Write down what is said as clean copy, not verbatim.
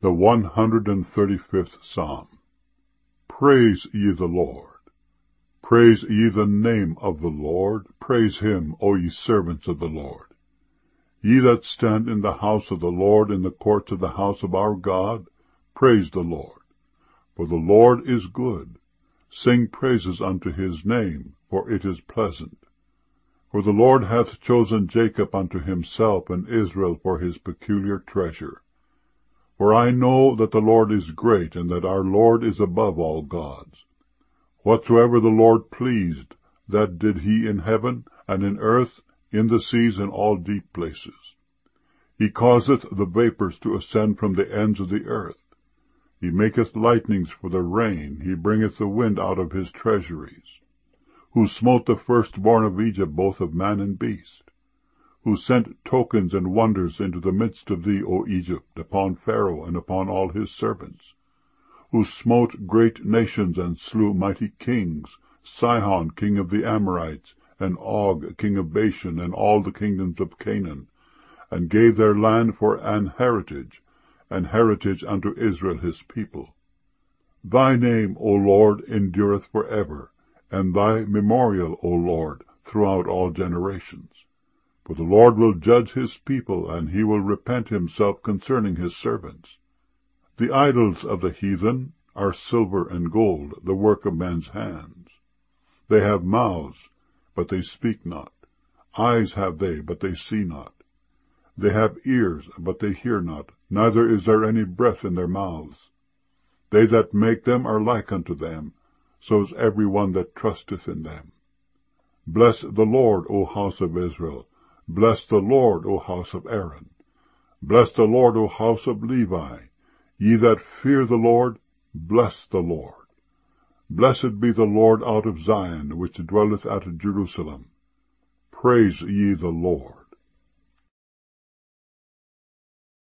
The 135th Psalm. Praise ye the Lord. Praise ye the name of the Lord. Praise him, O ye servants of the Lord. Ye that stand in the house of the Lord, in the courts of the house of our God, praise the Lord. For the Lord is good. Sing praises unto his name, for it is pleasant. For the Lord hath chosen Jacob unto himself, and Israel for his peculiar treasure. For I know that the Lord is great, and that our Lord is above all gods. Whatsoever the Lord pleased, that did he in heaven, and in earth, in the seas, and all deep places. He causeth the vapors to ascend from the ends of the earth. He maketh lightnings for the rain. He bringeth the wind out of his treasuries. Who smote the firstborn of Egypt, both of man and beast. Who sent tokens and wonders into the midst of thee, O Egypt, upon Pharaoh and upon all his servants. Who smote great nations and slew mighty kings, Sihon king of the Amorites, and Og king of Bashan, and all the kingdoms of Canaan, and gave their land for an heritage unto Israel his people. Thy name, O Lord, endureth for ever, and thy memorial, O Lord, throughout all generations. For the Lord will judge his people, and he will repent himself concerning his servants. The idols of the heathen are silver and gold, the work of man's hands. They have mouths, but they speak not. Eyes have they, but they see not. They have ears, but they hear not, neither is there any breath in their mouths. They that make them are like unto them, so is every one that trusteth in them. Bless the Lord, O house of Israel. Bless the Lord, O house of Aaron. Bless the Lord, O house of Levi. Ye that fear the Lord, bless the Lord. Blessed be the Lord out of Zion, which dwelleth at Jerusalem. Praise ye the Lord.